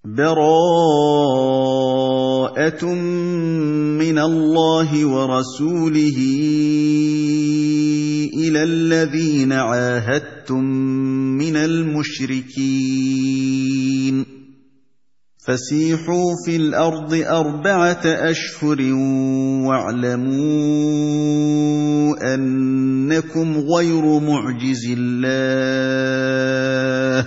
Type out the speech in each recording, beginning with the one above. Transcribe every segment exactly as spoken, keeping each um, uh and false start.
بَرَاءَةٌ مِّنَ اللَّهِ وَرَسُولِهِ إِلَى الَّذِينَ عَاهَدتُّم مِّنَ الْمُشْرِكِينَ فَسِيحُوا فِي الْأَرْضِ أَرْبَعَةَ أَشْهُرٍ وَاعْلَمُوا أَنَّكُمْ غَيْرُ مُعْجِزِي اللَّهِ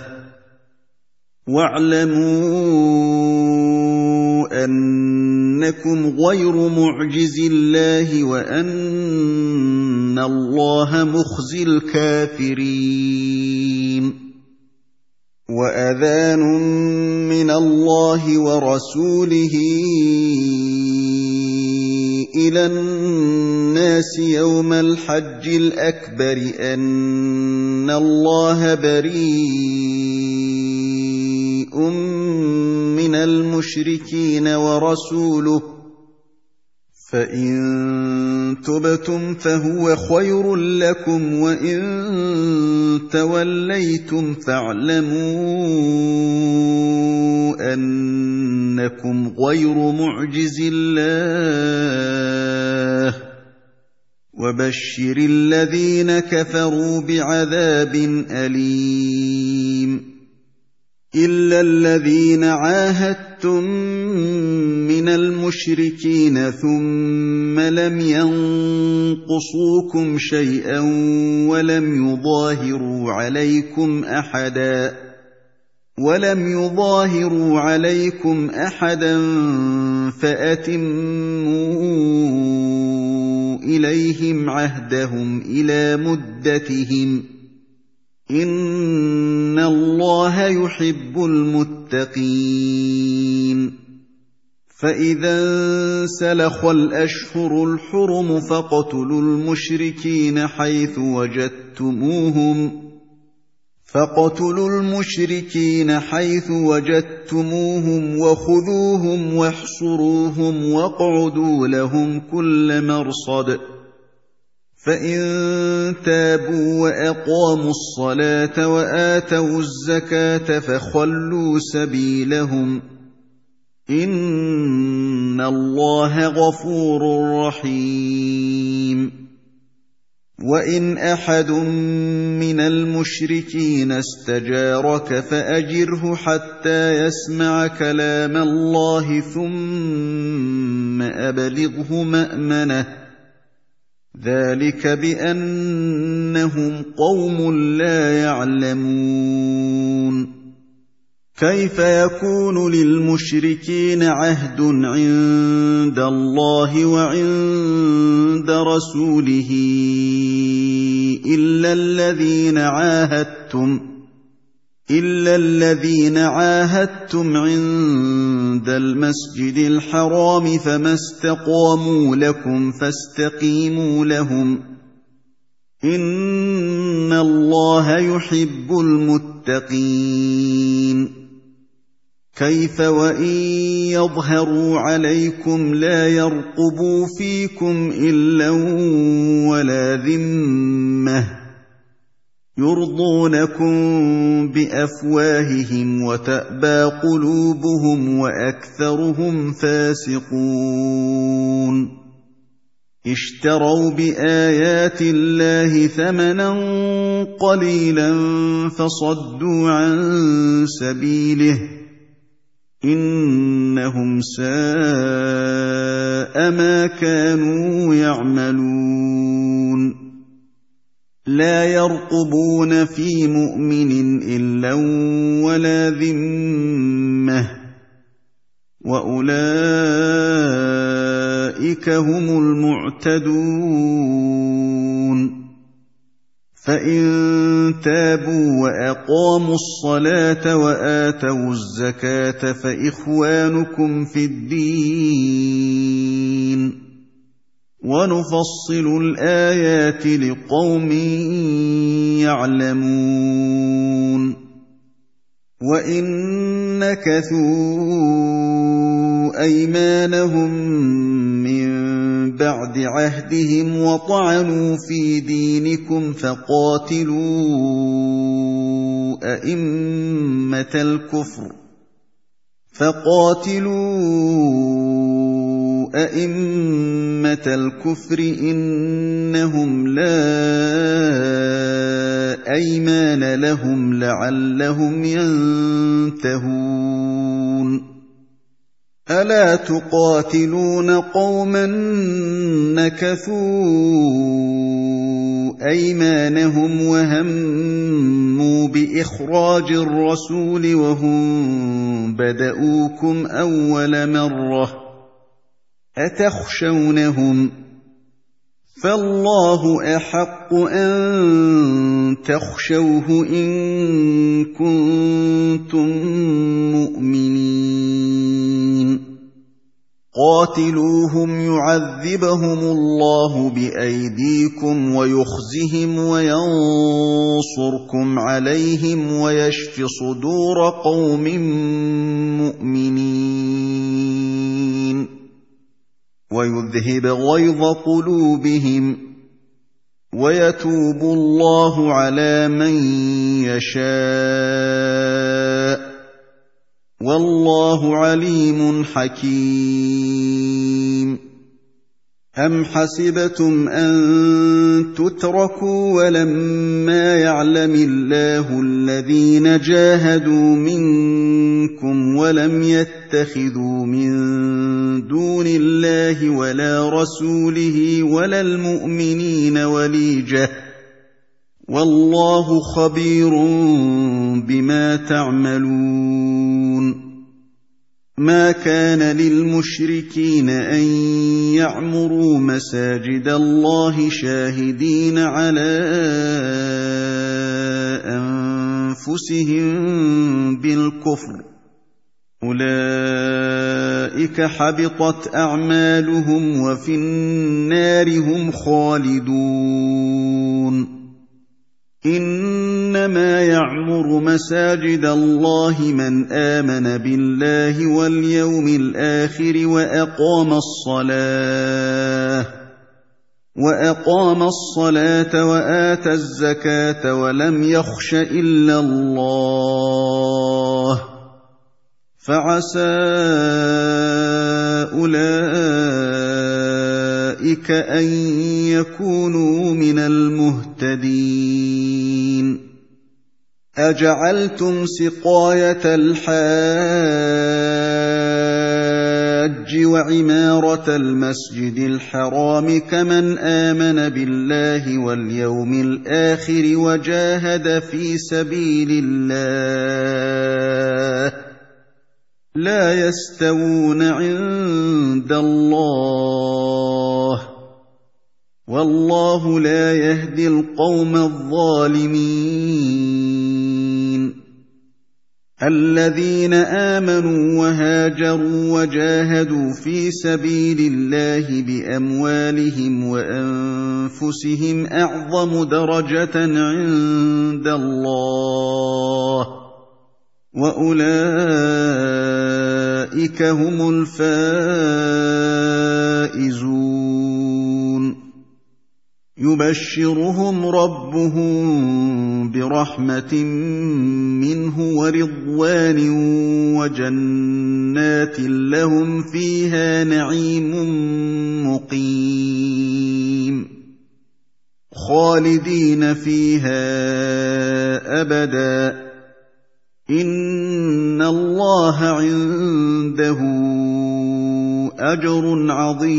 وَاعْلَمُوا أَنَّكُمْ غَيْرُ مُعْجِزِي اللَّهِ وَأَنَّ اللَّهَ مُخْزِي الْكَافِرِينَ وَأَذَانٌ مِّنَ اللَّهِ وَرَسُولِهِ إِلَى النَّاسِ يَوْمَ الْحَجِّ الْأَكْبَرِ أَنَّ اللَّهَ بَرِيءٌ مِّنَ الْمُشْرِكِينَ وَرَسُولُهُ فَإِن تُبْتُمْ فَهُوَ خَيْرٌ لَّكُمْ وَإِن تَوَلَّيْتُمْ فَاعْلَمُوا أَنَّكُمْ غَيْرُ مُعْجِزِي اللَّهِ وَبَشِّرِ الَّذِينَ كَفَرُوا بِعَذَابٍ أَلِيمٍ إِلَّا الَّذِينَ عَاهَدتُّم مِّنَ الْمُشْرِكِينَ ثُمَّ لَمْ يَنقُصُوكُمْ شَيْئًا وَلَمْ يُظَاهِرُوا عَلَيْكُمْ أَحَدًا وَلَمْ يُظَاهِرُوا عَلَيْكُمْ أَحَدًا فَأَتِمُّوا إِلَيْهِمْ عَهْدَهُمْ إِلَىٰ مُدَّتِهِمْ ۚ إِنَّ اللَّهَ يُحِبُّ الْمُتَّقِينَ فَإِذَا انسَلَخَ الْأَشْهُرُ الْحُرُمُ فَاقْتُلُوا الْمُشْرِكِينَ حَيْثُ وَجَدتُّمُوهُمْ فَاقْتُلُوا الْمُشْرِكِينَ حَيْثُ وَجَدتُّمُوهُمْ وَخُذُوهُمْ وَاحْصُرُوهُمْ وَاقْعُدُوا لَهُمْ كُلَّ مَرْصَدٍ فَإِن تَابُوا وَأَقَامُوا الصَّلَاةَ وَآتَوُا الزَّكَاةَ فَخَلُّوا سَبِيلَهُمْ ۚ إِنَّ اللَّهَ غَفُورٌ رَّحِيمٌ وَإِنْ أَحَدٌ مِّنَ الْمُشْرِكِينَ اسْتَجَارَكَ فَأَجِرْهُ حَتَّىٰ يَسْمَعَ كَلَامَ اللَّهِ ثُمَّ أَبْلِغْهُ مَأْمَنَهُ ۚ ذَٰلِكَ بِأَنَّهُمْ قَوْمٌ لَّا يَعْلَمُونَ كَيْفَ يَكُونُ لِلْمُشْرِكِينَ عَهْدٌ عِندَ اللَّهِ وَعِندَ رَسُولِهِ إِلَّا الَّذِينَ عَاهَدتُّمْ إِلَّا الَّذِينَ عَاهَدتُّمْ عِندَ الْمَسْجِدِ الْحَرَامِ فَمَا اسْتَقَامُوا لَكُمْ فَاسْتَقِيمُوا لَهُمْ ۚ إِنَّ اللَّهَ يُحِبُّ الْمُتَّقِينَ كَيْفَ وَإِن يَظْهَرُوا عَلَيْكُمْ لَا يَرْقُبُوا فِيكُمْ إِلًّا وَلَا ذِمَّةً يُرْضُونَكُم بِأَفْوَاهِهِمْ وَتَأْبَىٰ قُلُوبُهُمْ وَأَكْثَرُهُمْ فَاسِقُونَ اشْتَرَوْا بِآيَاتِ اللَّهِ ثَمَنًا قَلِيلًا فَصَدُّوا عَن سَبِيلِهِ ۚ إِنَّهُمْ سَاءَ مَا كَانُوا يَعْمَلُونَ لَا يَرْقُبُونَ فِي مُؤْمِنٍ إِلًّا وَلَا ذِمَّةً ۚ وَأُولَٰئِكَ هُمُ الْمُعْتَدُونَ فَإِن تَابُوا وَأَقَامُوا الصَّلَاةَ وَآتَوُا الزَّكَاةَ فَإِخْوَانُكُمْ فِي الدِّينِ ۗ وَنُفَصِّلُ الْآيَاتِ لِقَوْمٍ يَعْلَمُونَ وَإِن نَّكَثُوا أَيْمَانَهُم مِّن بَعْدِ عَهْدِهِمْ وَطَعَنُوا فِي دِينِكُمْ فَقَاتِلُوا أَئِمَّةَ الْكُفْرِ فقاتلوا أئمة الكفر إنهم لا أيمان لهم لعلهم ينتهون ألا تقاتلون قوما نكثوا أيمانهم وهموا بإخراج الرسول وهم بدؤوكم أول مرة أتخشونهم فالله أحق أن تخشوه إن كنتم مؤمنين قاتلوهم يعذبهم الله بأيديكم ويخزهم وينصركم عليهم ويشف صدور قوم مؤمنين ويذهب غيظ قلوبهم ويتوب الله على من يشاء والله عليم حكيم أم حسبتم أن تتركوا ولما يعلم الله الذين جاهدوا منكم ولم يتخذوا من دون الله ولا رسوله ولا المؤمنين وليجة والله خبير بما تعملون ما كان للمشركين أن يعمروا مساجد الله شاهدين على أنفسهم بالكفر أولئك حبطت أعمالهم وفي النار هم خالدون إنما يعمر مساجد الله من آمن بالله واليوم الآخر وأقام الصلاة وأقام الصلاة وآتى الزكاة ولم يخش إلا الله فعسى أولئك أن يكونوا من المهتدين أجعلتم سقاية الحاج وعمارة المسجد الحرام كمن آمن بالله واليوم الآخر وجاهد في سبيل الله لا يستوون عند الله والله لا يهدي القوم الظالمين الذين آمنوا وهاجروا وجاهدوا في سبيل الله بأموالهم وأنفسهم أعظم درجة عند الله وأولئك هم الفائزون يبشرهم ربهم برحمة منه ورضوان وجنات لهم فيها نعيم مقيم خالدين فيها أبدا إن الله عنده أجر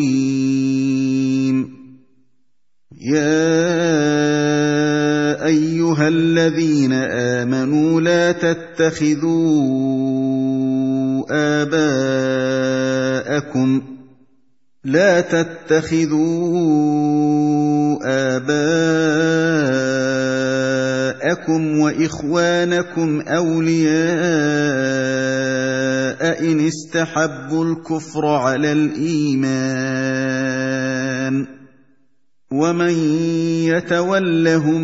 عظيم يا أيها الذين آمنوا لا تتخذوا آباءكم لا تتخذوا آباءكم وإخوانكم أولياء إن استحبوا الكفر على الإيمان ومن يتولهم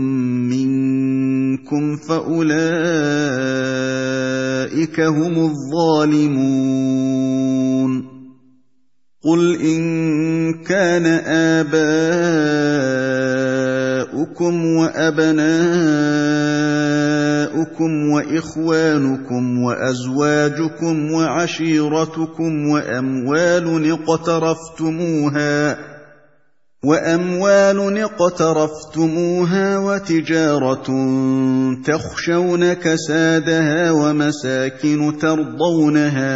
منكم فأولئك هم الظالمون قل إن كان آباؤكم آباؤكم وأبناؤكم وإخوانكم وأزواجكم وعشيرتكم وأموال اقترفتموها وأموال اقترفتموها وتجارة تخشون كسادها ومساكن ترضونها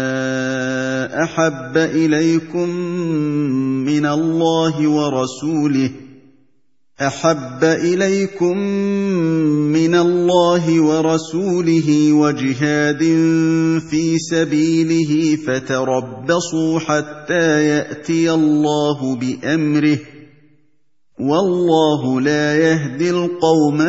أحب إليكم من الله ورسوله أحب إليكم من الله ورسوله وجهاد في سبيله فتربصوا حتى يأتي الله بأمره والله لا يهدي القوم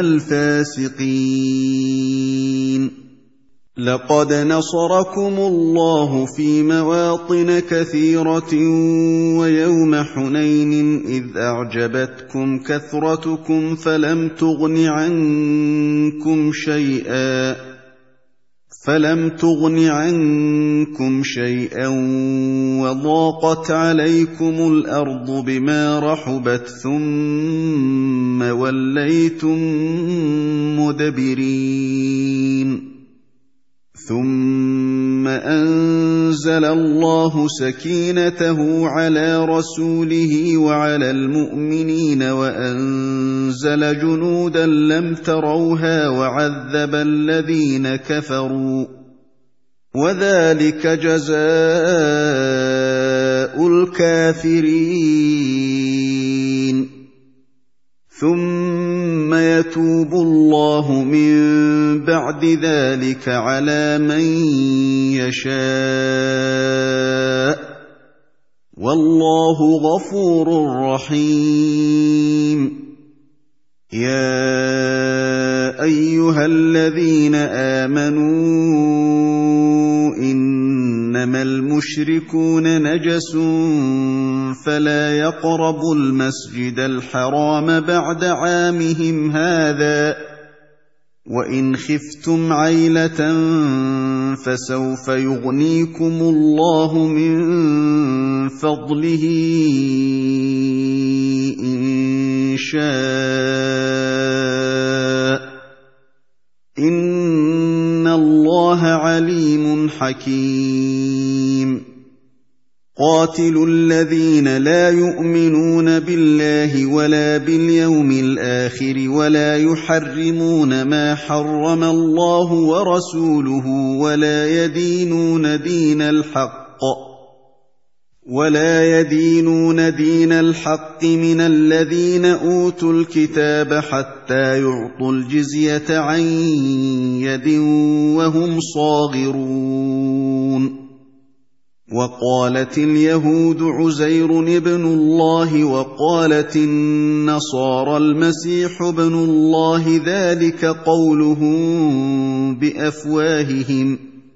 الفاسقين لقد نصركم الله في مواطن كثيرة ويوم حنين إذ أعجبتكم كثرتكم فلم تغن عنكم شيئا فلم تغن عنكم شيئا وضاقت عليكم الأرض بما رحبت ثم وليتم مدبرين ثم أنزل الله سكينته على رسوله وعلى المؤمنين وأنزل جنودا لم تروها وعذب الذين كفروا وذلك جزاء الكافرين ثم يتوب الله من بعد ذلك على من يشاء والله غفور رحيم يا أيها الذين آمنوا إنما المشركون نجس فلا يقربوا المسجد الحرام بعد عامهم هذا وإن خفتم عيلة فسوف يغنيكم الله من فضله إن شاء إن الله عليم حكيم قاتلوا الذين لا يؤمنون بالله ولا باليوم الآخر ولا يحرمون ما حرم الله ورسوله ولا يدينون دين الحق ولا يدينون دين الحق من الذين أوتوا الكتاب حتى يعطوا الجزية عن يد وهم صاغرون وقالت اليهود عزير ابن الله وقالت النصارى المسيح ابن الله ذلك قولهم بأفواههم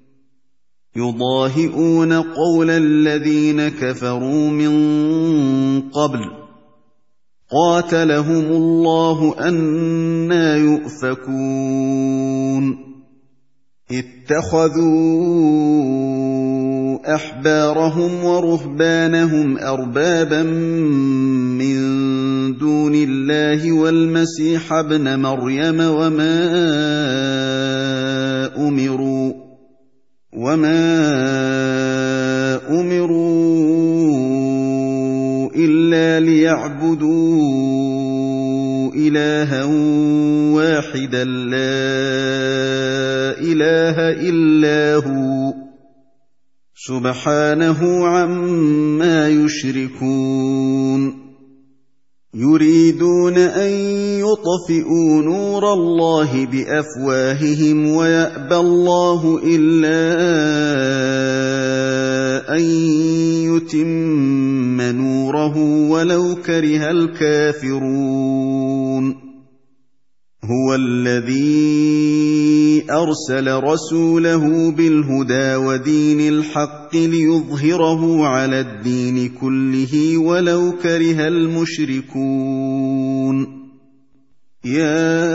يضاهئون قول الذين كفروا من قبل قاتلهم الله أنى يؤفكون اتخذوا أحبارهم ورهبانهم أربابا من دون الله والمسيح ابن مريم وما أمروا وما أمروا إلا ليعبدوا إلها واحدا لا إله إلا هو سبحانه عما يشركون يريدون أن يطفئوا نور الله بأفواههم ويأبى الله إلا أن يتم نوره ولو كره الكافرون هو الذي أرسل رسوله بالهدى ودين الحق ليظهره على الدين كله ولو كره المشركون يا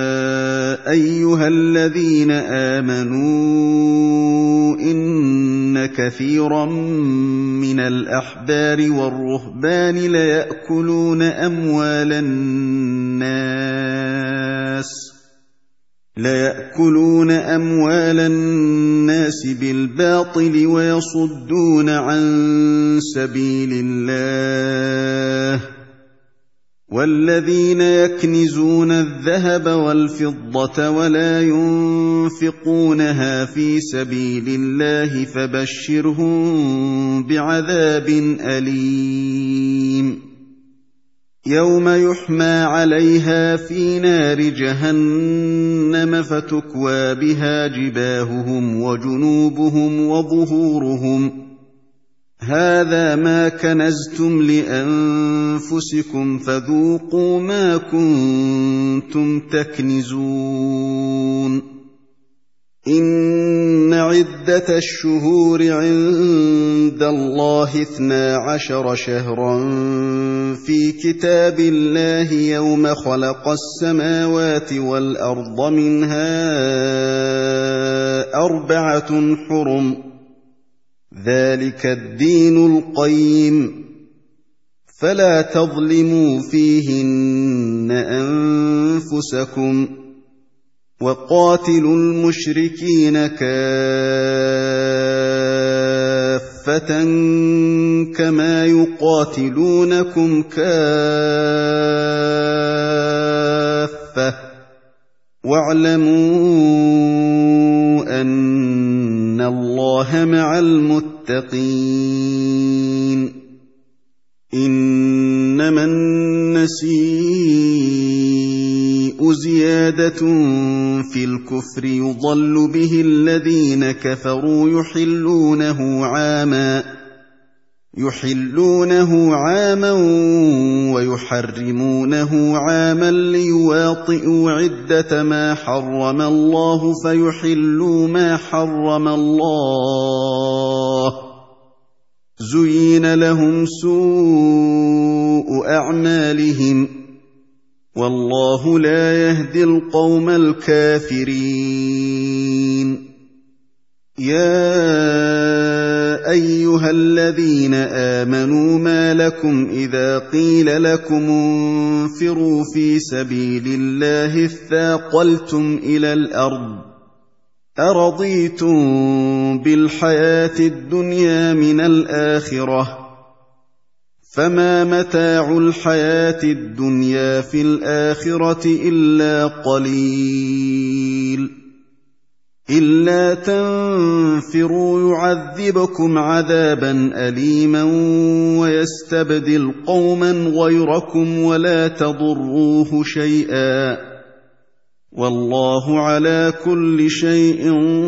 أيها الذين آمنوا إن وَإِنَّ كَثِيرًا مِّنَ الْأَحْبَارِ وَالرُّهْبَانِ لَيَأْكُلُونَ أَمْوَالَ النَّاسِ لَيَأْكُلُونَ أَمْوَالَ النَّاسِ بِالْبَاطِلِ وَيَصُدُّونَ عَن سَبِيلِ اللَّهِ ۗ وَالَّذِينَ يَكْنِزُونَ الذَّهَبَ وَالْفِضَّةَ وَلَا يُنفِقُونَهَا فِي سَبِيلِ اللَّهِ فَبَشِّرْهُم بِعَذَابٍ أَلِيمٍ يَوْمَ يُحْمَىٰ عَلَيْهَا فِي نَارِ جَهَنَّمَ فَتُكْوَىٰ بِهَا جِبَاهُهُمْ وَجُنُوبُهُمْ وَظُهُورُهُمْ ۖ هَٰذَا مَا كَنَزْتُمْ لِأَنفُسِكُمْ فَذُوقُوا مَا كُنتُمْ تَكْنِزُونَ إِنَّ عِدَّةَ الشُّهُورِ عِندَ اللَّهِ اثْنَا عَشَرَ شَهْرًا فِي كِتَابِ اللَّهِ يَوْمَ خَلَقَ السَّمَاوَاتِ وَالْأَرْضَ مِنْهَا أَرْبَعَةٌ حُرُمٌ ۚ ذَٰلِكَ الدِّينُ الْقَيِّمُ ۚ فَلَا تَظْلِمُوا فِيهِنَّ أَنفُسَكُمْ ۚ وَقَاتِلُوا الْمُشْرِكِينَ كَافَّةً كَمَا يُقَاتِلُونَكُمْ كَافَّةً ۚ وَاعْلَمُوا أَنَّ اللَّهَ مَعَ الْمُتَّقِينَ إِنَّمَا النَّسِيءُ زِيَادَةٌ فِي الْكُفْرِ يُضَلُّ بِهِ الَّذِينَ كَفَرُوا يُحِلُّونَهُ عَامًا يُحِلُّونَهُ عَامًا وَيُحَرِّمُونَهُ عَامًا لِيُوَاطِئُوا عِدَّةَ مَا حَرَّمَ اللَّهُ فَيُحِلُّوا مَا حَرَّمَ اللَّهُ ۚ زُيِّنَ لَهُمْ سُوءُ أَعْمَالِهِمْ ۗ وَاللَّهُ لَا يَهْدِي الْقَوْمَ الْكَافِرِينَ يَا أَيُّهَا الَّذِينَ آمَنُوا مَا لَكُمْ إِذَا قِيلَ لَكُمُ انفِرُوا فِي سَبِيلِ اللَّهِ اثَّاقَلْتُمْ إِلَى الْأَرْضِ أَرَضِيتُم بِالْحَيَاةِ الدُّنْيَا مِنَ الْآخِرَةِ ۚ فَمَا مَتَاعُ الْحَيَاةِ الدُّنْيَا فِي الْآخِرَةِ إِلَّا قَلِيلٌ إِلَّا تَنفِرُوا يُعَذِّبْكُمْ عَذَابًا أَلِيمًا وَيَسْتَبْدِلْ قَوْمًا غَيْرَكُمْ وَلَا تَضُرُّوهُ شَيْئًا ۗ وَاللَّهُ عَلَىٰ كُلِّ شَيْءٍ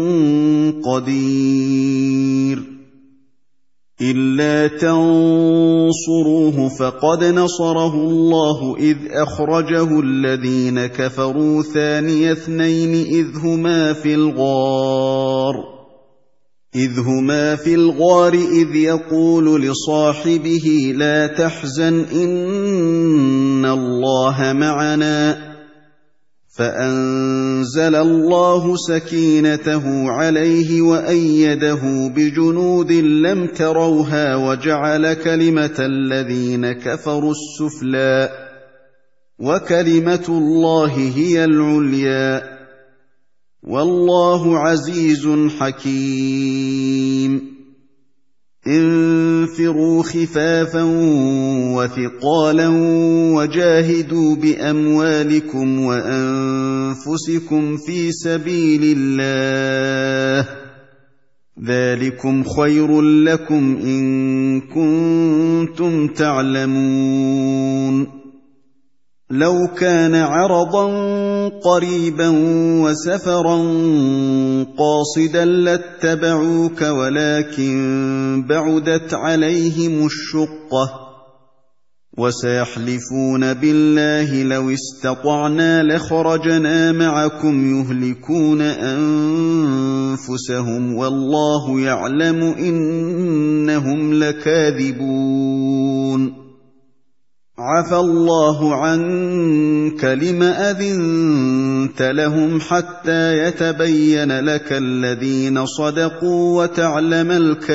قَدِيرٌ إِلَّا تَنصُرُوهُ فَقَدْ نَصَرَهُ اللَّهُ إِذْ أَخْرَجَهُ الَّذِينَ كَفَرُوا ثَانِيَ اثْنَيْنِ إِذْ هُمَا فِي الْغَارِ إِذْ هُمَا فِي الْغَارِ إِذْ يَقُولُ لِصَاحِبِهِ لَا تَحْزَنْ إِنَّ اللَّهَ مَعَنَا ۖ فَأَنزَلَ اللَّهُ سَكِينَتَهُ عَلَيْهِ وَأَيَّدَهُ بِجُنُودٍ لَّمْ تَرَوْهَا وَجَعَلَ كَلِمَةَ الَّذِينَ كَفَرُوا السُّفْلَىٰ ۗ وَكَلِمَةُ اللَّهِ هِيَ الْعُلْيَا ۗ وَاللَّهُ عَزِيزٌ حَكِيمٌ انفِرُوا خِفَافًا وَثِقَالًا وَجَاهِدُوا بِأَمْوَالِكُمْ وَأَنفُسِكُمْ فِي سَبِيلِ اللَّهِ ۚ ذَٰلِكُمْ خَيْرٌ لَّكُمْ إِن كُنتُمْ تعلمون لَوْ كَانَ عَرَضًا قَرِيبًا وَسَفَرًا قَاصِدًا لَّاتَّبَعُوكَ وَلَٰكِن بَعُدَتْ عَلَيْهِمُ الشُّقَّةُ وَسَيَحْلِفُونَ بِاللَّهِ لَوِ اسْتَطَعْنَا لَخَرَجْنَا مَعَكُمْ يُهْلِكُونَ أَنفُسَهُمْ وَاللَّهُ يَعْلَمُ إِنَّهُمْ لَكَاذِبُونَ عفى الله عنك لم أذنت لهم حتى يتبين لك الذين صدقوا وتعلم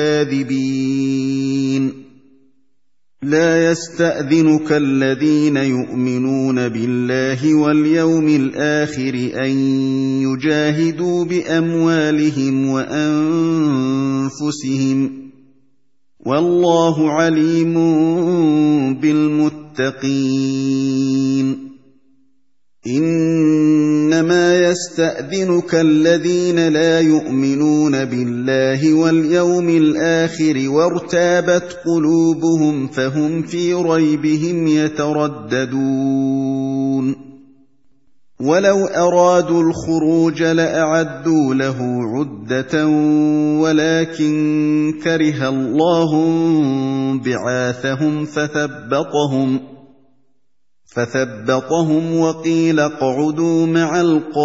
الكاذبين لا يستأذنك الذين يؤمنون بالله واليوم الآخر أن يجاهدوا بأموالهم وأنفسهم والله عليم بالمتقين إنما يستأذنك الذين لا يؤمنون بالله واليوم الآخر وارتابت قلوبهم فهم في ريبهم يترددون ولو أرادوا الخروج لأعدوا له عدة ولكن كره الله بعاثهم فثبطهم فثبطهم وقيل اقعدوا مع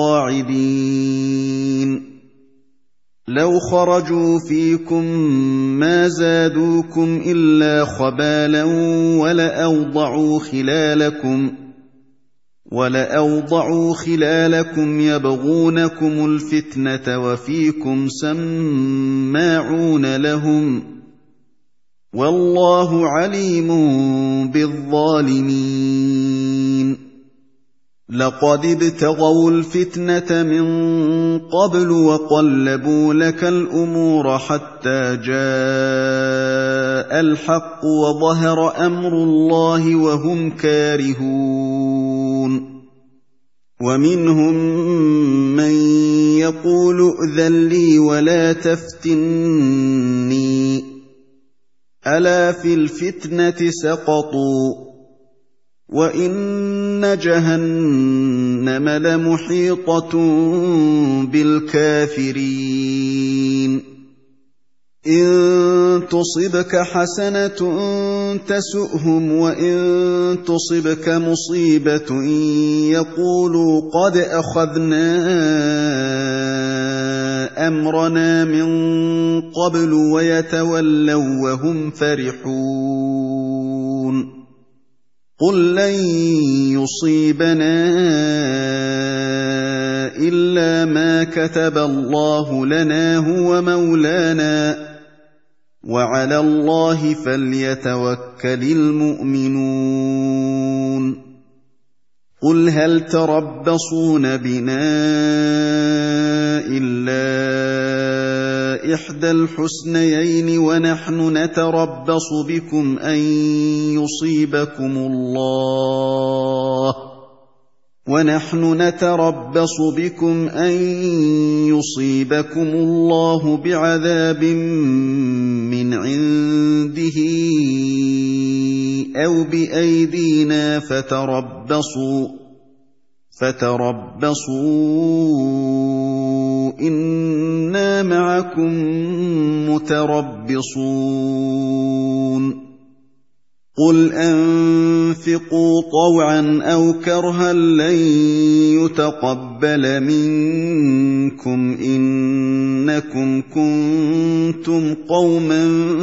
القاعدين لو خرجوا فيكم ما زادوكم إلا خبالا ولأوضعوا خلالكم ولأوضعوا خلالكم يبغونكم الفتنة وفيكم سماعون لهم والله عليم بالظالمين لقد ابتغوا الفتنة من قبل وقلبوا لك الأمور حتى جاء الحق وظهر أمر الله وهم كارهون ومنهم من يقول ائذن لي ولا تفتني ألا في الفتنة سقطوا وإن جهنم لمحيطة بالكافرين إن تصبك حسنة تسؤهم وإن تصبك مصيبة يقولوا قد أخذنا أمرنا من قبل ويتولوا وهم فرحون قل لن يصيبنا إلا ما كتب الله لنا هو مولانا وعلى الله فليتوكل المؤمنون قل هل تربصون بنا إلا إحدى الحسنيين ونحن نتربص بكم أن يصيبكم الله ونحن نتربص بكم أن يصيبكم الله بعذاب من عنده أو بأيدينا فتربصوا فتربصوا إنا معكم متربصون قل أنفقوا طوعا أو كرها لن يتقبل منكم إنكم كنتم قوما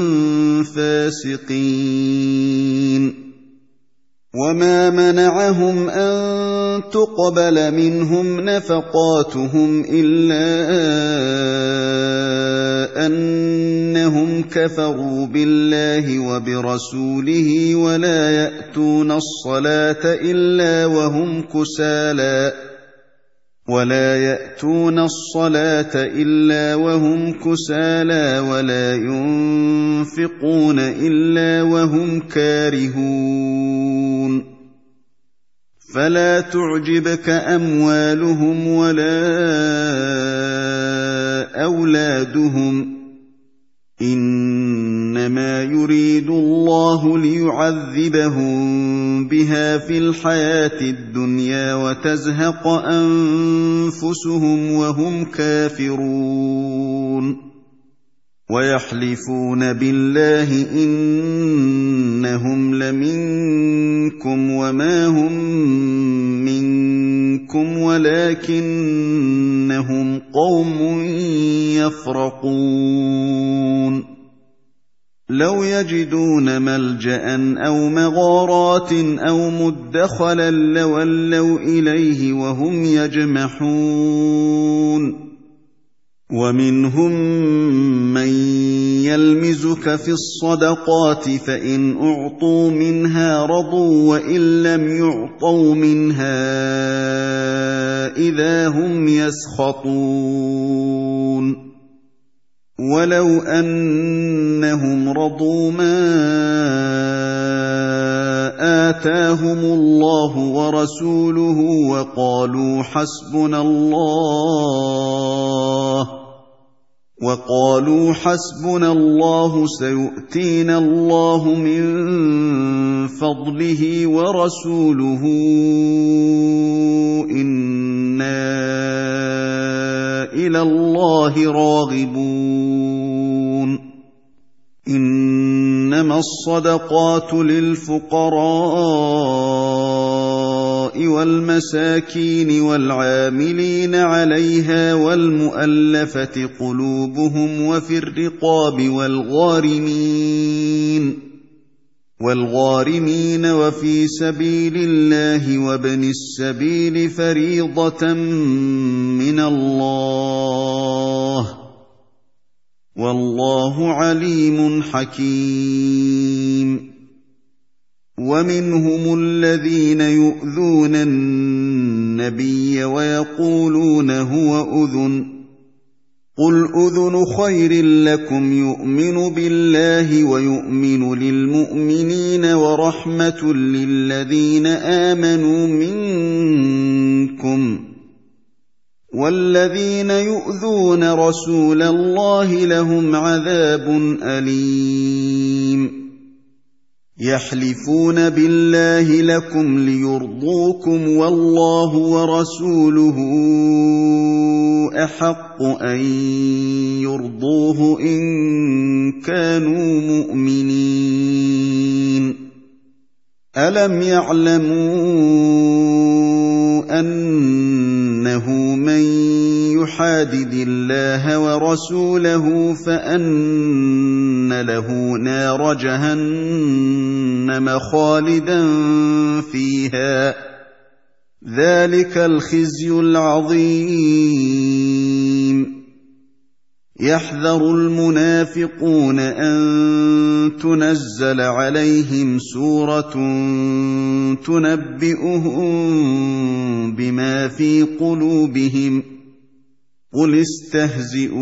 فاسقين وما منعهم أن تقبل منهم نفقاتهم إلا أنهم كفروا بالله وبرسوله ولا يأتون الصلاة إلا وهم كسالى ولا يأتون الصلاة إلا وهم كسالى ولا ينفقون إلا وهم كارهون فلا تعجبك أموالهم ولا أولادهم إنما يريد الله ليعذبهم بها في الحياة الدنيا وتزهق أنفسهم وهم كافرون ويحلفون بالله إنهم لمنكم وما هم منكم ولكنهم قوم يفرقون لَوْ يَجِدُونَ مَلْجَأً أَوْ مَغَارَاتٍ أَوْ مُدَّخَلًا لَّوَلَّوْا إِلَيْهِ وَهُمْ يَجْمَحُونَ وَمِنْهُم مَّن يَلْمِزُكَ فِي الصَّدَقَاتِ فَإِنْ أُعْطُوا مِنْهَا رَضُوا وَإِن لَّمْ يُعْطَوْا مِنْهَا إِذَا هُمْ يَسْخَطُونَ وَلَوْ أَنَّهُمْ رَضُوا مَا آتَاهُمُ اللَّهُ وَرَسُولُهُ وَقَالُوا حَسْبُنَا اللَّهُ وَقَالُوا حَسْبُنَا اللَّهُ سَيُؤْتِينَا اللَّهُ مِن فَضْلِهِ وَرَسُولُهُ إِنَّا إِلَى اللَّهِ رَاغِبُونَ إِنَّمَا الصَّدَقَاتُ لِلْفُقَرَاءِ وَالْمَسَاكِينِ وَالْعَامِلِينَ عَلَيْهَا وَالْمُؤَلَّفَةِ قُلُوبُهُمْ وَفِي الرِّقَابِ وَالْغَارِمِينَ وَالْغَارِمِينَ وَفِي سَبِيلِ اللَّهِ وَابْنِ السَّبِيلِ فَرِيضَةً مِّنَ اللَّهِ وَاللَّهُ عَلِيمٌ حَكِيمٌ وَمِنْهُمُ الَّذِينَ يُؤْذُونَ النَّبِيَّ وَيَقُولُونَ هُوَ أُذُنٌ قُلْ أُذُنُ خَيْرٍ لَّكُمْ يُؤْمِنُ بِاللَّهِ وَيُؤْمِنُ لِلْمُؤْمِنِينَ وَرَحْمَةٌ لِّلَّذِينَ آمَنُوا مِنكُمْ وَالَّذِينَ يُؤْذُونَ رَسُولَ اللَّهِ لَهُمْ عَذَابٌ أَلِيمٌ يَحْلِفُونَ بِاللَّهِ لَكُمْ لِيُرْضُوكُمْ وَاللَّهُ وَرَسُولُهُ أَحَقُّ أَن يُرْضُوهُ إِن كَانُوا مُؤْمِنِينَ أَلَمْ يَعْلَمُوا أَنَّهُ مَن يُحَادِدِ اللَّهَ وَرَسُولَهُ فَأَنَّ لَهُ نَارَ جَهَنَّمَ خَالِدًا فِيهَا ۚ ذَلِكَ الْخِزْيُ الْعَظِيمُ يَحْذَرُ الْمُنَافِقُونَ أَن تُنَزَّلَ عَلَيْهِمْ سُورَةٌ تُنَبِّئُهُم بِمَا فِي قُلُوبِهِمْ قُلِ اسْتَهْزِئُوا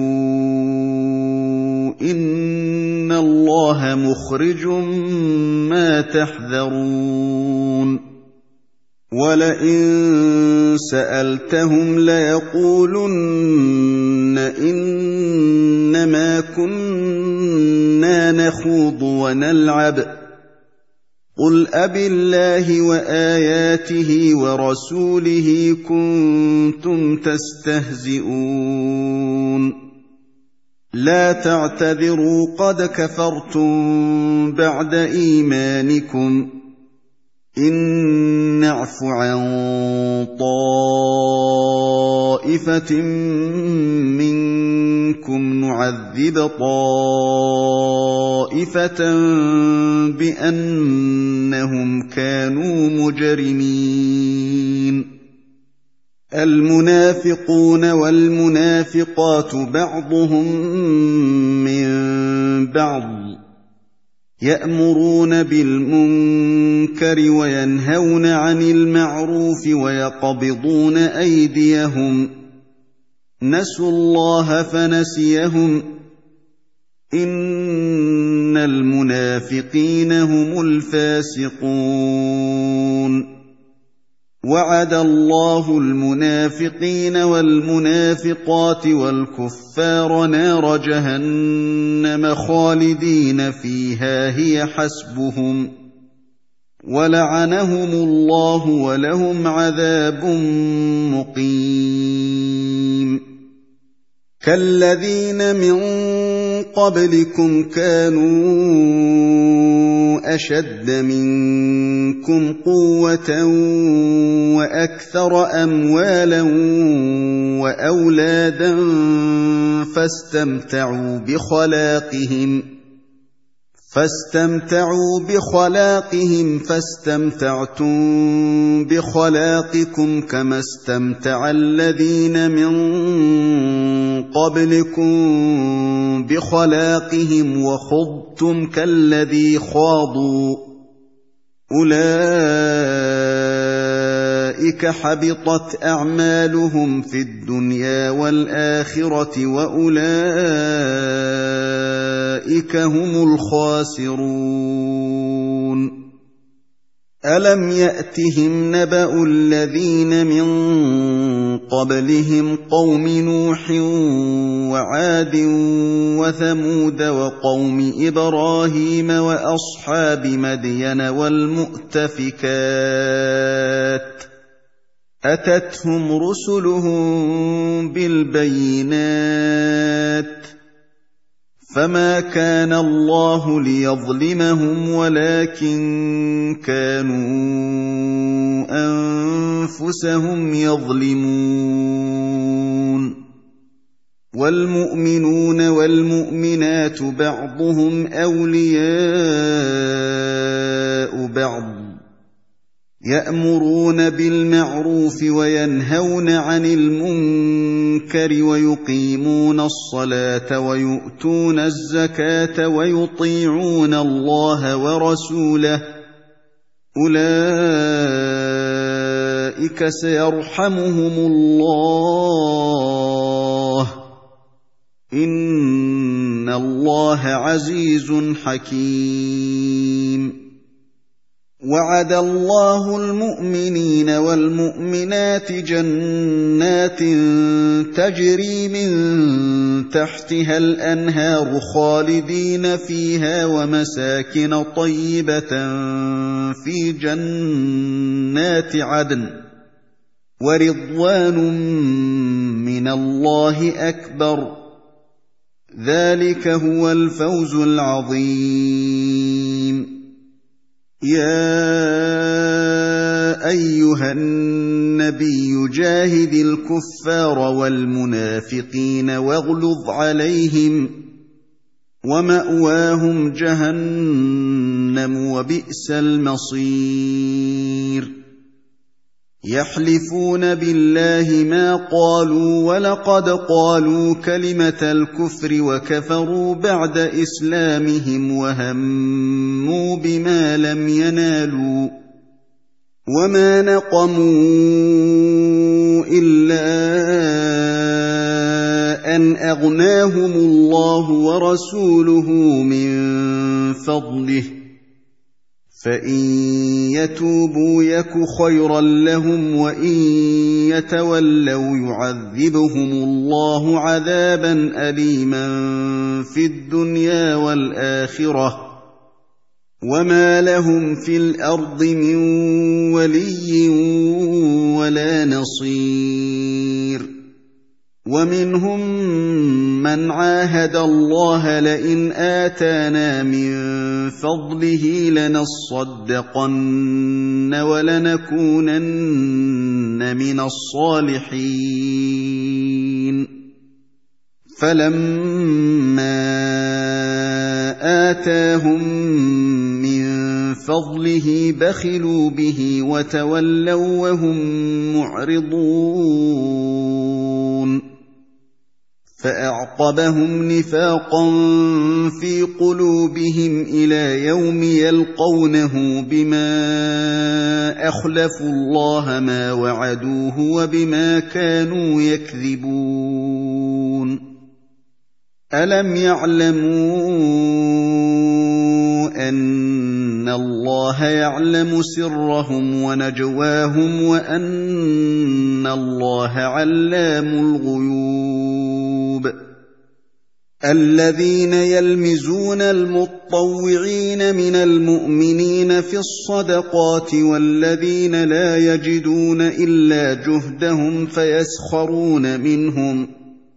إِنَّ اللَّهَ مُخْرِجٌ مَّا تَحْذَرُونَ وَلَئِن سَأَلْتَهُمْ لَيَقُولُنَّ إِنَّمَا كُنَّا نَخُوضُ وَنَلْعَبُ قُلْ أَبِاللَّهِ وَآيَاتِهِ وَرَسُولِهِ كُنتُمْ تَسْتَهْزِئُونَ لَا تَعْتَذِرُوا قَدْ كَفَرْتُم بَعْدَ إِيمَانِكُمْ إِن نَّعْفُ عَن طَائِفَةٍ مِّنكُمْ نُعَذِّبْ طَائِفَةً بِأَنَّهُمْ كَانُوا مُجْرِمِينَ الْمُنَافِقُونَ وَالْمُنَافِقَاتُ بَعْضُهُم مِّن بَعْضٍ يَأْمُرُونَ بِالْمُنكَرِ وَيَنْهَوْنَ عَنِ الْمَعْرُوفِ وَيَقْبِضُونَ أَيْدِيَهُمْ نَسُوا اللَّهَ فَنَسِيَهُمْ إِنَّ الْمُنَافِقِينَ هُمُ الْفَاسِقُونَ وَعَدَ اللَّهُ الْمُنَافِقِينَ وَالْمُنَافِقَاتِ وَالْكُفَّارَ نَارَ جَهَنَّمَ خَالِدِينَ فِيهَا هِيَ حَسْبُهُمْ وَلَعَنَهُمُ اللَّهُ وَلَهُمْ عَذَابٌ مُّقِيمٌ كَالَّذِينَ مِن قَبْلِكُمْ كَانُوا أَشَدَّ مِنكُمْ قُوَّةً وَأَكْثَرَ أَمْوَالًا وَأَوْلَادًا فَاسْتَمْتَعُوا بِخَلَاقِهِمْ فاستمتعوا بخلاقهم فاستمتعتم بخلاقكم كما استمتع الذين من قبلكم بخلاقهم وخضتم كالذي خاضوا أولئك حبطت أعمالهم في الدنيا والآخرة وأولئك هم الخاسرون ألم يأتهم نبأ الذين من قبلهم قوم نوح وعاد وثمود وقوم إبراهيم وأصحاب مدين والمؤتفكات أتتهم رسلهم بالبينات فما كان الله ليظلمهم ولكن كانوا أنفسهم يظلمون والمؤمنون والمؤمنات بعضهم أولياء بعض يأمرون بالمعروف وينهون عن المنكر ويقيمون الصلاة ويؤتون الزكاة ويطيعون الله ورسوله أولئك سيرحمهم الله إن الله عزيز حكيم وعد الله المؤمنين والمؤمنات جنات تجري من تحتها الأنهار خالدين فيها ومساكن طيبة في جنات عدن ورضوان من الله أكبر ذلك هو الفوز العظيم يا أيها النبي جاهد الكفار والمنافقين واغلظ عليهم ومأواهم جهنم وبئس المصير يحلفون بالله ما قالوا ولقد قالوا كلمة الكفر وكفروا بعد إسلامهم وهموا بما لم ينالوا وما نقموا إلا أن أغناهم الله ورسوله من فضله فإن يتوبوا يك خيرا لهم وإن يتولوا يعذبهم الله عذابا أليما في الدنيا والآخرة وما لهم في الأرض من ولي ولا نصير ومنهم من عاهد الله لئن آتانا من فضله لنصدقن ولنكونن من الصالحين فلما آتاهم من فضله بخلوا به وتولوا وهم معرضون فأعقبهم نفاقا في قلوبهم إلى يوم يلقونه بما أخلفوا الله ما وعدوه وبما كانوا يكذبون ألم يعلموا أن الله يعلم سرهم ونجواهم وأن الله علام الغيوب الذين يلمزون المطوعين من المؤمنين في الصدقات والذين لا يجدون إلا جهدهم فيسخرون منهم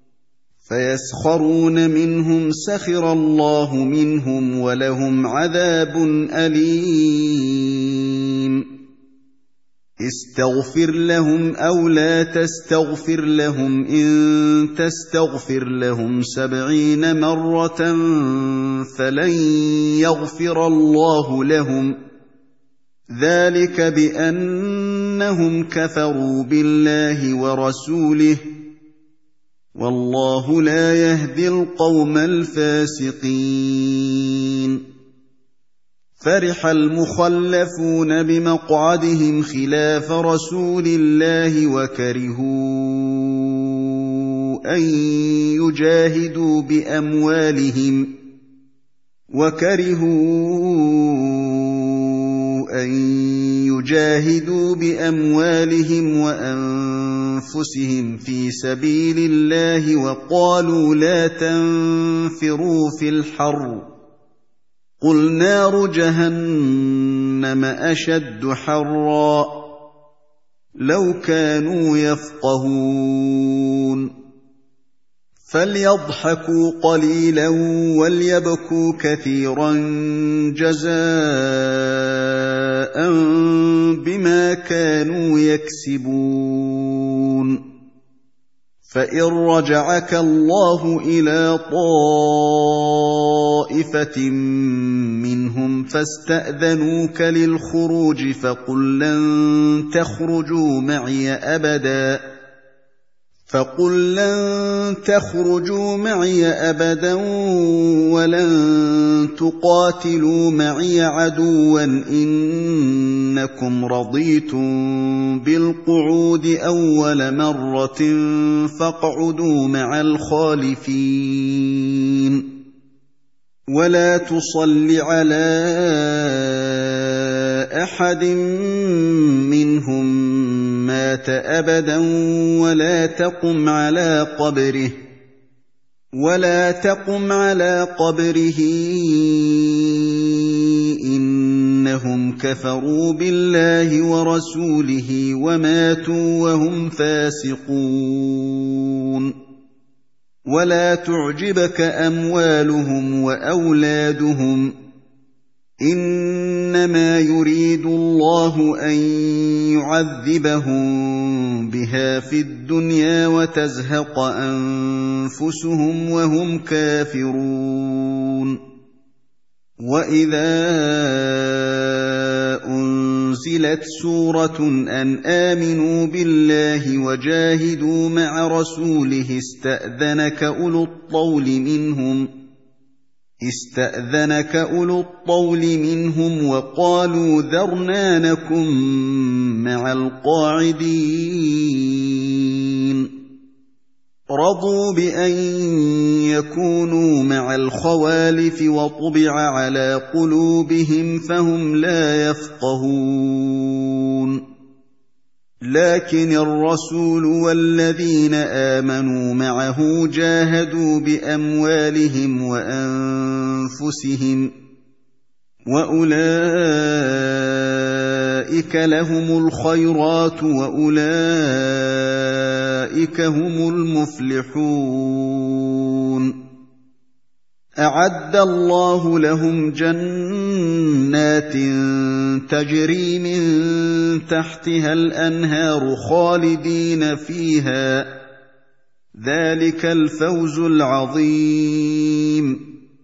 فيسخرون منهم سخر الله منهم ولهم عذاب أليم اسْتَغْفِرْ لَهُمْ أَوْ لَا تَسْتَغْفِرْ لَهُمْ إِن تَسْتَغْفِرْ لَهُمْ سَبْعِينَ مَرَّةً فَلَن يَغْفِرَ اللَّهُ لَهُمْ ۚ ذَٰلِكَ بِأَنَّهُمْ كَفَرُوا بِاللَّهِ وَرَسُولِهِ ۗ وَاللَّهُ لَا يَهْدِي الْقَوْمَ الْفَاسِقِينَ. فَرِحَ الْمُخَلَّفُونَ بِمَقْعَدِهِمْ خِلَافَ رَسُولِ اللَّهِ وَكَرِهُوا أَن يُجَاهِدُوا بِأَمْوَالِهِمْ وَكَرِهُوا أَن يُجَاهِدُوا بِأَمْوَالِهِمْ وَأَنفُسِهِمْ فِي سَبِيلِ اللَّهِ وَقَالُوا لَا تَنفِرُوا فِي الْحَرِّ ۗ قُلْ نَارُ جَهَنَّمَ أَشَدُّ حَرًّا ۚ لَّوْ كَانُوا يَفْقَهُونَ. فَلْيَضْحَكُوا قَلِيلًا وَلْيَبْكُوا كَثِيرًا جَزَاءً بِمَا كَانُوا يَكْسِبُونَ. فَإِن رَّجَعَكَ اللَّهُ إِلَىٰ طَائِفَةٍ مِّنْهُمْ فَاسْتَأْذَنُوكَ لِلْخُرُوجِ فَقُل لَّن تَخْرُجُوا مَعِيَ أَبَدًا فَقُل لَّن تَخْرُجُوا مَعِيَ أَبَدًا وَلَن تُقَاتِلُوا مَعِيَ عَدُوًّا إِنَّكُمْ رَضِيتُم بِالْقُعُودِ أَوَّلَ مَرَّةٍ فَاقْعُدُوا مَعَ الْخَالِفِينَ. وَلَا تُصَلِّ عَلَىٰ أَحَدٍ مِّنْهُم مَّاتَ أَبَدًا وَلَا تَقُمْ عَلَىٰ قَبْرِهِ وَلَا تَقُمْ عَلَىٰ قَبْرِهِ إِنَّهُمْ كَفَرُوا بِاللَّهِ وَرَسُولِهِ وَمَاتُوا وَهُمْ فَاسِقُونَ. وَلَا تُعْجِبْكَ أَمْوَالُهُمْ وَأَوْلَادُهُمْ ۚ إِنَّمَا يُرِيدُ اللَّهُ أَن يُعَذِّبَهُم بِهَا فِي الدُّنْيَا وَتَزْهَقَ أَنفُسُهُمْ وَهُمْ كَافِرُونَ. وَإِذَا أُنزِلَتْ سُورَةٌ أَنْ آمِنُوا بِاللَّهِ وَجَاهِدُوا مَعَ رَسُولِهِ اسْتَأْذَنَكَ أُولُو الطَّوْلِ مِنْهُمْ اسْتَأْذَنَكَ أُولُو الطَّوْلِ مِنْهُمْ وَقَالُوا ذَرْنَا نَكُن مَّعَ الْقَاعِدِينَ. رَضُوا بِأَن يَكُونُوا مَعَ الْخَوَالِفِ وَطُبِعَ عَلَىٰ قُلُوبِهِمْ فَهُمْ لَا يَفْقَهُونَ. لَٰكِنِ الرَّسُولُ وَالَّذِينَ آمَنُوا مَعَهُ جَاهَدُوا بِأَمْوَالِهِمْ وَأَنفُسِهِمْ ۚ وَأُولَٰئِكَ لَهُمُ الْخَيْرَاتُ وَأُولَٰئِكَ هُمُ الْمُفْلِحُونَ. أَعَدَّ اللَّهُ لَهُمْ جَنَّاتٍ تَجْرِي مِن تَحْتِهَا الْأَنْهَارُ خَالِدِينَ فِيهَا ۚ ذَٰلِكَ الْفَوْزُ الْعَظِيمُ.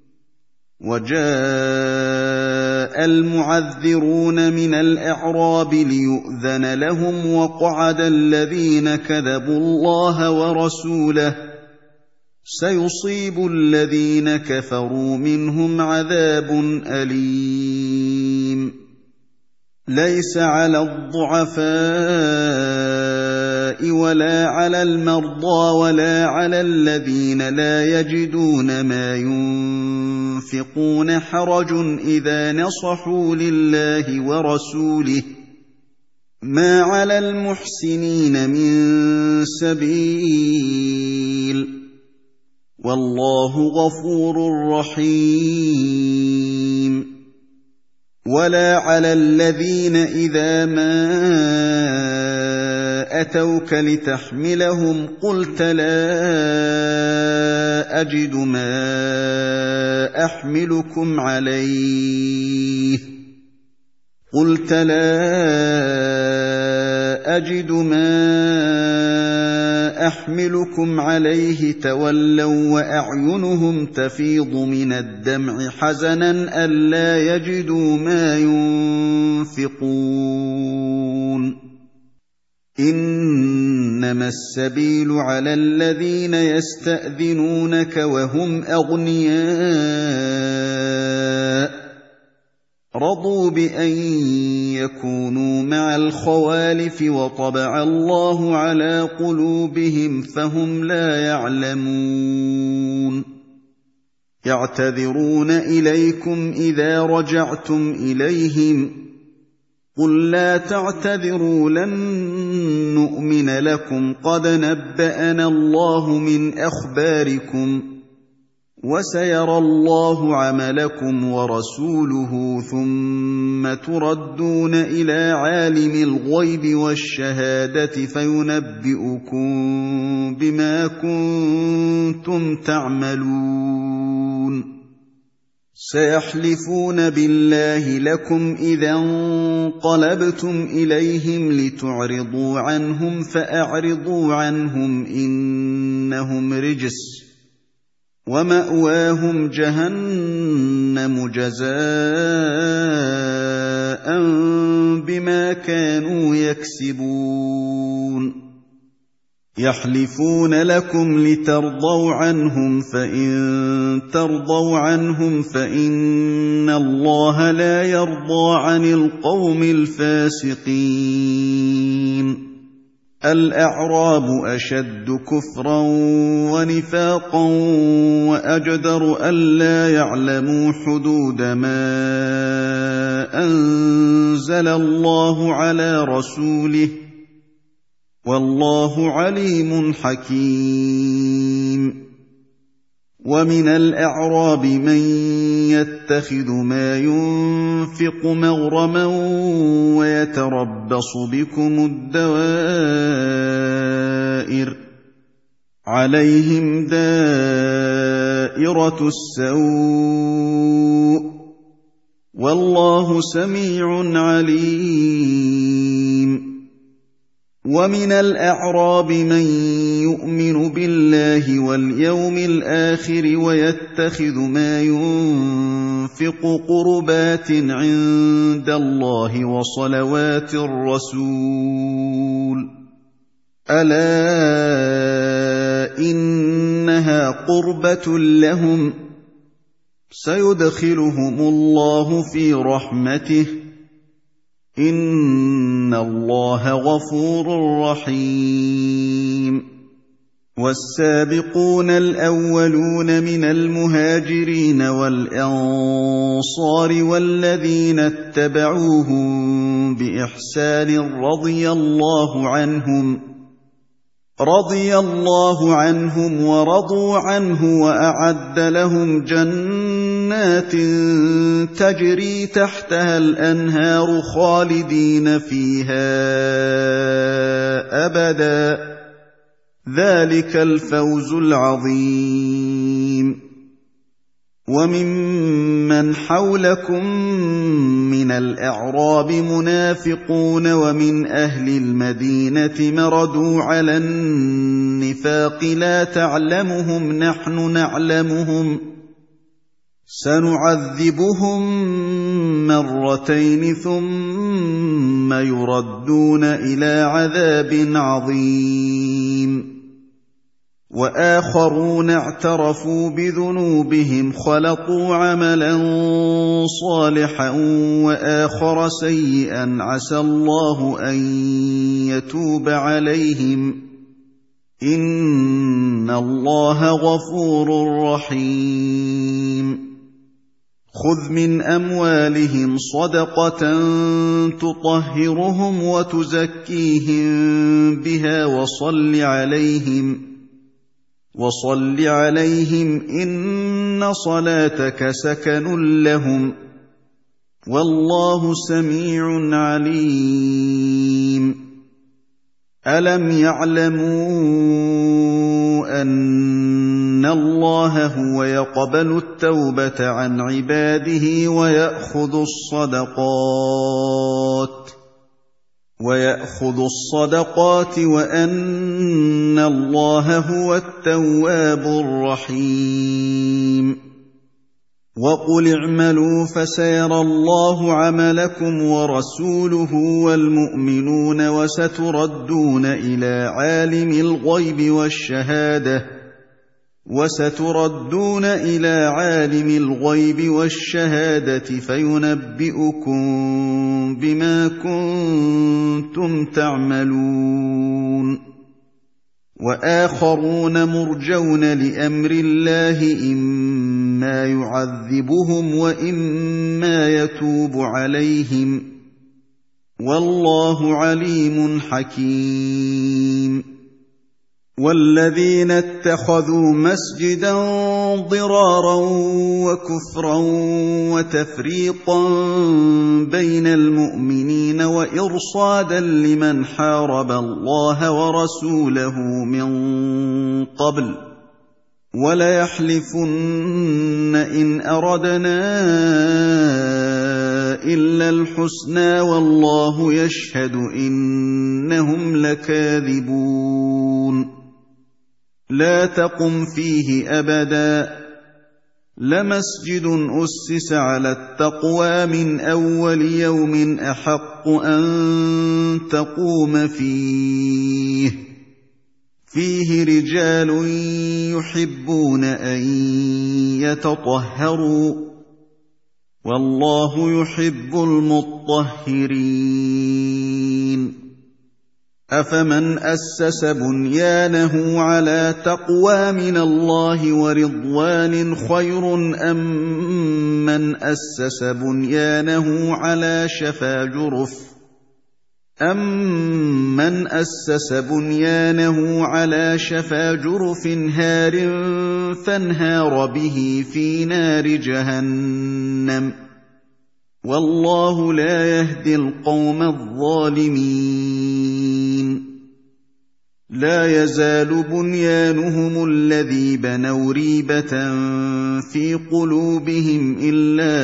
وَجَاءَ الْمُعَذِّرُونَ مِنَ الْأَعْرَابِ لِيُؤْذَنَ لَهُمْ وَقَعَدَ الَّذِينَ كَذَبُوا اللَّهَ وَرَسُولَهُ ۚ سَيُصِيبُ الَّذِينَ كَفَرُوا مِنْهُمْ عَذَابٌ أَلِيمٌ. لَيْسَ عَلَى الضُّعَفَاءِ وَلَا عَلَى الْمَرْضَىٰ وَلَا عَلَى الَّذِينَ لَا يَجِدُونَ مَا يُنفِقُونَ حَرَجٌ إِذَا نَصَحُوا لِلَّهِ وَرَسُولِهِ ۚ مَا عَلَى الْمُحْسِنِينَ مِن سَبِيلٍ ۚ وَاللَّهُ غَفُورٌ رَّحِيمٌ. وَلَا عَلَى الَّذِينَ إِذَا مَا أَتَوْكَ لِتَحْمِلَهُمْ قُلْتَ لَا أَجِدُ مَا أَحْمِلُكُمْ عَلَيْهِ قُلْتَ لَا أجد ما أحملكم عليه تولوا وأعينهم تفيض من الدمع حزنا ألا يجدوا ما ينفقون إنما السبيل على الذين يستأذنونك وهم أغنياء رضوا بأن يكونوا مع الخوالف وطبع الله على قلوبهم فهم لا يعلمون يعتذرون إليكم إذا رجعتم إليهم قل لا تعتذروا لن نؤمن لكم قد نبأنا الله من أخباركم وسيرى الله عملكم ورسوله ثم تردون إلى عالم الغيب والشهادة فينبئكم بما كنتم تعملون سيحلفون بالله لكم إذا انقلبتم إليهم لتعرضوا عنهم فأعرضوا عنهم إنهم رجس ومأواهم جهنم جزاء بما كانوا يكسبون يحلفون لكم لترضوا عنهم فإن ترضوا عنهم فإن الله لا يرضى عن القوم الفاسقين الأعراب أشد كفرا ونفاقا وأجدر ألا يعلموا حدود ما أنزل الله على رسوله والله عليم حكيم ومن الأعراب من يتخذ ما ينفق مغرما ويتربص بكم الدوائر عليهم دائرة السوء والله سميع عليم ومن الأعراب من يؤمن بالله واليوم الآخر ويتخذ ما ينفق قربات عند الله وصلوات الرسول ألا إنها قربة لهم سيدخلهم الله في رحمته إن الله غفور رحيم والسابقون الأولون من المهاجرين والأنصار والذين اتبعوهم بإحسان رضي الله عنهم رضي الله عنهم ورضوا عنه وأعد لهم جنات تجري تحتها الأنهار خالدين فيها أبدا ذلك الفوز العظيم وممن حولكم من الأعراب منافقون ومن أهل المدينة مردوا على النفاق لا تعلمهم نحن نعلمهم سنعذبهم مرتين ثم يردون إلى عذاب عظيم وآخرون اعترفوا بذنوبهم خلطوا عملا صالحا وآخر سيئا عسى الله أن يتوب عليهم إن الله غفور رحيم خذ من أموالهم صدقة تطهرهم وتزكيهم بها وصل عليهم وصل عليهم إن صلاتك سكن لهم والله سميع عليم ألم يعلموا أن الله هو يقبل التوبة عن عباده ويأخذ الصدقات ويأخذ الصدقات وأن الله هو التواب الرحيم وقل اعملوا فسيرى الله عملكم ورسوله والمؤمنون وستردون إلى عالم الغيب والشهادة وستردون إلى عالم الغيب والشهادة فينبئكم بما كنتم تعملون وآخرون مرجون لأمر الله إما يعذبهم وإما يتوب عليهم والله عليم حكيم والذين اتخذوا مسجدا ضرارا وكفرا وتفريقا بين المؤمنين وإرصادا لمن حارب الله ورسوله من قبل وليحلفن إن أردنا إلا الحسنى والله يشهد إنهم لكاذبون لا تقم فيه أبدا لمسجد أسس على التقوى من أول يوم أحق أن تقوم فيه فيه رجال يحبون أن يتطهروا والله يحب المطهرين أفمن أسس بنيانه على تقوى من الله ورضوان خير أم من أسس بنيانه على شفا جرف أَمَّنْ أَسَّسَ بُنْيَانَهُ عَلَىٰ شَفَا جُرُفٍ هَارٍ فَانْهَارَ بِهِ فِي نَارِ جَهَنَّمَ ۗ وَاللَّهُ لَا يَهْدِي الْقَوْمَ الظَّالِمِينَ لَا يَزَالُ بُنْيَانُهُمُ الَّذِي بَنَوْا رِيبَةً فِي قُلُوبِهِمْ إِلَّا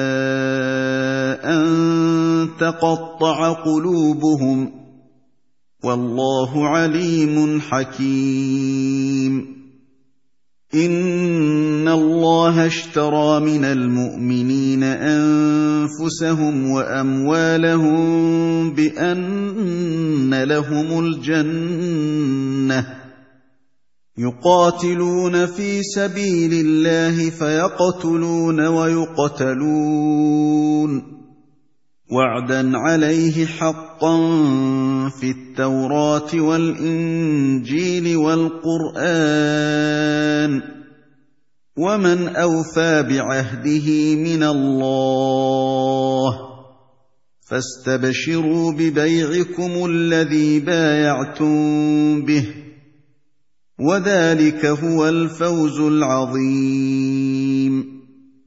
أَن تَقَطَّعَ قُلُوبُهُمْ ۗ وَاللَّهُ عَلِيمٌ حَكِيمٌ إِنَّ اللَّهَ اشْتَرَىٰ مِنَ الْمُؤْمِنِينَ أَنفُسَهُمْ وَأَمْوَالَهُم بِأَنَّ لَهُمُ الْجَنَّةَ يُقَاتِلُونَ فِي سَبِيلِ اللَّهِ فَيَقْتُلُونَ وَيُقْتَلُونَ وَعْدًا عَلَيْهِ حَقًّا فِي التَّوْرَاةِ وَالْإِنجِيلِ وَالْقُرْآنِ ۚ وَمَنْ أَوْفَىٰ بِعَهْدِهِ مِنَ اللَّهِ ۚ فَاسْتَبْشِرُوا بِبَيْعِكُمُ الَّذِي بايَعْتُم بِهِ ۚ وَذَٰلِكَ هُوَ الْفَوْزُ الْعَظِيمُ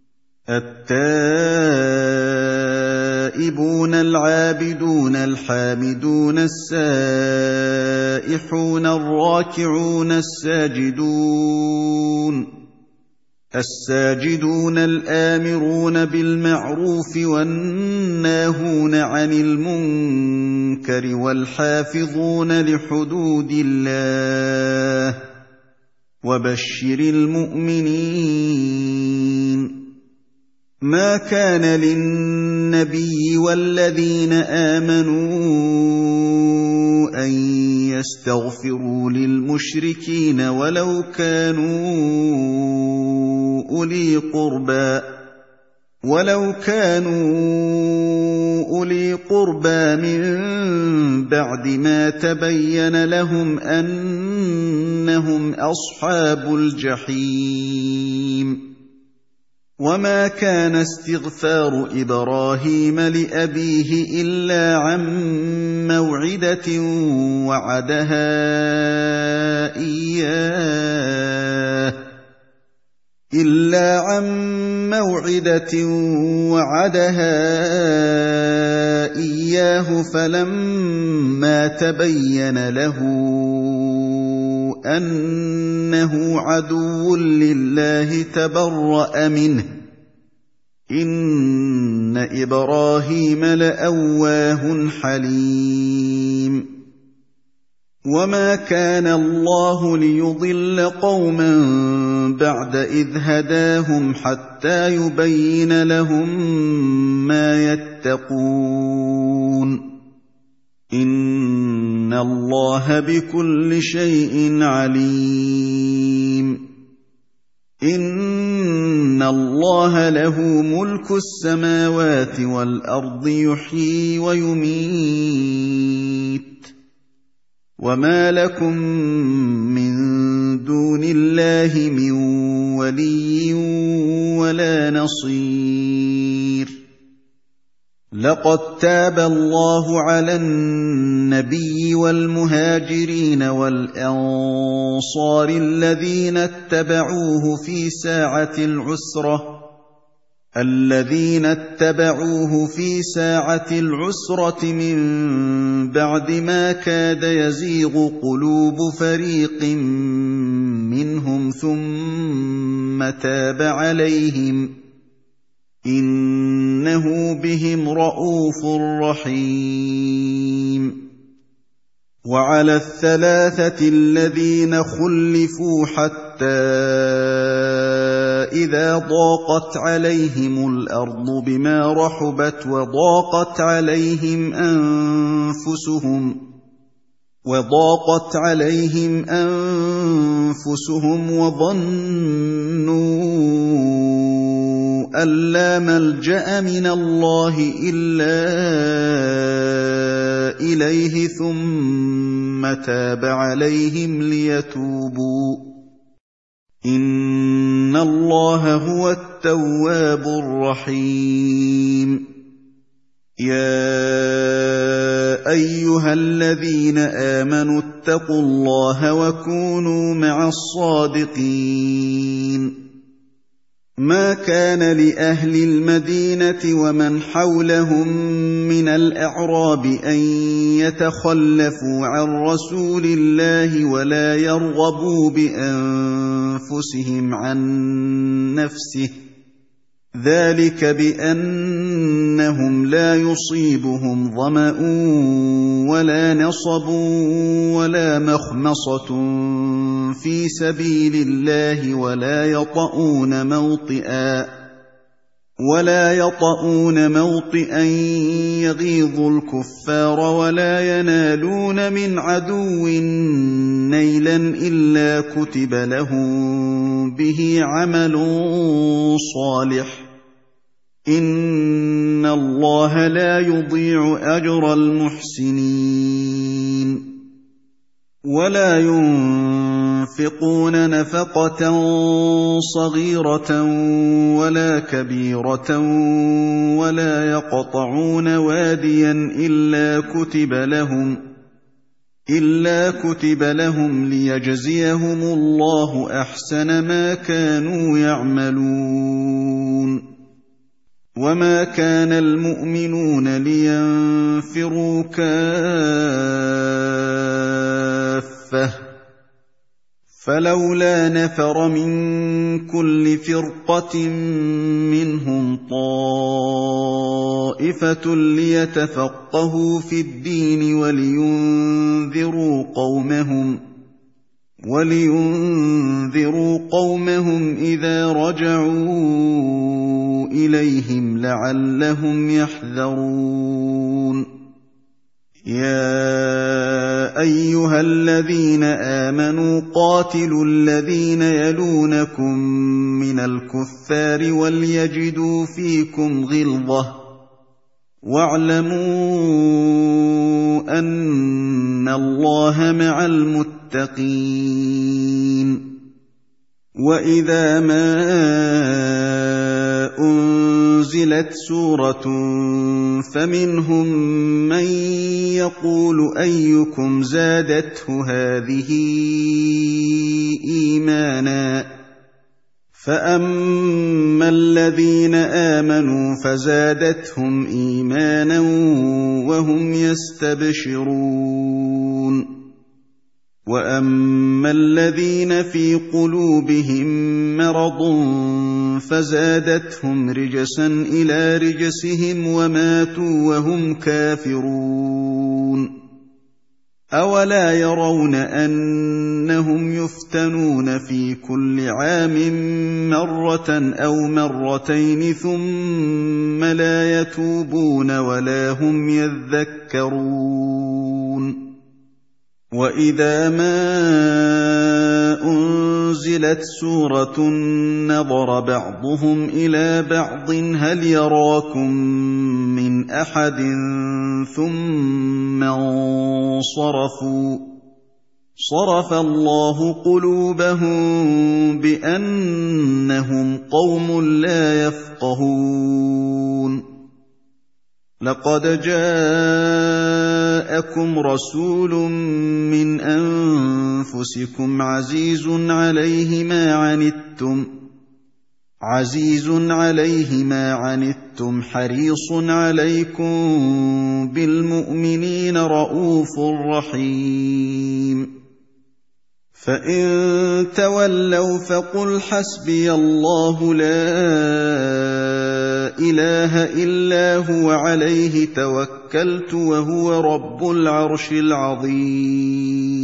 التائبون العابدون الحامدون السائحون الراكعون الساجدون الساجدون الآمرون بالمعروف والناهون عن المنكر والحافظون لحدود الله وبشر المؤمنين ما كان للنبي والذين آمنوا أن يستغفروا للمشركين ولو كانوا أولي قربى ولو كانوا أولي قربى من بعد ما تبين لهم أنهم أصحاب الجحيم وما كان استغفار إبراهيم لأبيه إلا عن موعدة وعدها إياه إلا عن موعدة وعدها إياه فلما تبين له أنه عدو لله تبرأ منه إِنَّ إِبْرَاهِيمَ لَأَوَّاهٌ حَلِيمٌ وَمَا كَانَ اللَّهُ لِيُضِلَّ قَوْمًا بَعْدَ إِذْ هَدَاهُمْ حَتَّىٰ يُبَيِّنَ لَهُم مَّا يَتَّقُونَ إِنَّ اللَّهَ بِكُلِّ شَيْءٍ عَلِيمٌ إِنَّ اللَّهَ لَهُ مُلْكُ السَّمَاوَاتِ وَالْأَرْضِ يُحْيِي وَيُمِيتُ وَمَا لَكُم مِّن دُونِ اللَّهِ مِن وَلِيٍّ وَلَا نَصِيرٍ لَقَد تَّابَ اللَّهُ عَلَى النَّبِيِّ وَالْمُهَاجِرِينَ وَالْأَنصَارِ الَّذِينَ اتَّبَعُوهُ فِي سَاعَةِ الْعُسْرَةِ الَّذِينَ اتَّبَعُوهُ فِي سَاعَةِ الْعُسْرَةِ مِن بَعْدِ مَا كَادَ يَزِيغُ قُلُوبُ فَرِيقٍ مِّنْهُمْ ثُمَّ تَابَ عَلَيْهِمْ إِنَّهُ بِهِمْ رَءُوفٌ رَّحِيمٌ وَعَلَى الثَّلَاثَةِ الَّذِينَ خُلِّفُوا حَتَّىٰ إِذَا ضَاقَتْ عَلَيْهِمُ الْأَرْضُ بِمَا رَحُبَتْ وَضَاقَتْ عَلَيْهِمْ أَنفُسُهُمْ وَضَاقَتْ عَلَيْهِمْ أَنفُسُهُمْ وَظَنُّوا أَن لَّا مَلْجَأَ مِنَ اللَّهِ إِلَّا إِلَيْهِ ثُمَّ تَابَ عَلَيْهِمْ لِيَتُوبُوا إِنَّ اللَّهَ هُوَ التَّوَّابُ الرَّحِيمُ يَا أَيُّهَا الَّذِينَ آمَنُوا اتَّقُوا اللَّهَ وَكُونُوا مَعَ الصَّادِقِينَ مَا كَانَ لِأَهْلِ الْمَدِينَةِ وَمَنْ حَوْلَهُم مِّنَ الْأَعْرَابِ أَن يَتَخَلَّفُوا عَن رَّسُولِ اللَّهِ وَلَا يَرْغَبُوا بِأَنفُسِهِمْ عَن نَّفْسِهِ ۚ ذَٰلِكَ بِأَنَّهُمْ لَا يُصِيبُهُمْ ظَمَأٌ وَلَا نَصَبٌ وَلَا مَخْمَصَةٌ فِي سَبِيلِ اللَّهِ وَلَا يَطَئُونَ مَوْطِئًا وَلَا يَطَئُونَ مَوْطِئًا يَغِيظُ الْكُفَّارَ وَلَا يَنَالُونَ مِنْ عَدُوٍّ نَيْلًا إِلَّا كُتِبَ لَهُم بِهِ عَمَلٌ صَالِحٌ ۚ إِنَّ اللَّهَ لَا يُضِيعُ أَجْرَ الْمُحْسِنِينَ وَلَا يُنفِقُونَ نَفَقَةً صَغِيرَةً وَلَا كَبِيرَةً وَلَا يَقْطَعُونَ وَادِيًا إِلَّا كُتِبَ لَهُمْ إِلَّا كُتِبَ لَهُمْ لِيَجْزِيَهُمُ اللَّهُ أَحْسَنَ مَا كَانُوا يَعْمَلُونَ وَمَا كَانَ الْمُؤْمِنُونَ لِيَنفِرُوا كَافَّةً فَلَوْلَا نَفَرَ مِن كُلِّ فِرْقَةٍ مِّنْهُمْ طَائِفَةٌ لِّيَتَفَقَّهُوا فِي الدِّينِ وَلِيُنذِرُوا قَوْمَهُمْ وَلِيُنذِرُوا قَوْمَهُمْ إِذَا رَجَعُوا إِلَيْهِمْ لَعَلَّهُمْ يَحْذَرُونَ يَا أَيُّهَا الَّذِينَ آمَنُوا قَاتِلُوا الَّذِينَ يَلُونَكُم مِّنَ الْكُفَّارِ وَلْيَجِدُوا فِيكُمْ غِلْظَةً ۚ وَاعْلَمُوا أَنَّ اللَّهَ مَعَ الْمُتَّقِينَ وَإِذَا مَا أُنزِلَتْ سُورَةٌ فَمِنْهُم مَّن يَقُولُ أَيُّكُمْ زَادَتْهُ هَٰذِهِ إِيمَانًا ۚ فَأَمَّا الَّذِينَ آمَنُوا فَزَادَتْهُمْ إِيمَانًا وَهُمْ يَسْتَبْشِرُونَ وَأَمَّا الَّذِينَ فِي قُلُوبِهِم مَّرَضٌ فزادتهم رجسا إلى رجسهم وماتوا وهم كافرون أولا يرون أنهم يفتنون في كل عام مرة أو مرتين ثم لا يتوبون ولا هم يذكرون وإذا ما أنزلت سورة نظر بعضهم إلى بعض هل يراكم من أحد ثم انصرفوا صرف الله قلوبهم بأنهم قوم لا يفقهون لقد جاءكم رسول من أنفسكم عزيز عليه ما عنتم عزيز عليه ما عنتم حريص عليكم بالمؤمنين رءوف رحيم فإن تولوا فقل حسبي الله لا إله إلا هو عليه توكلت وهو رب العرش العظيم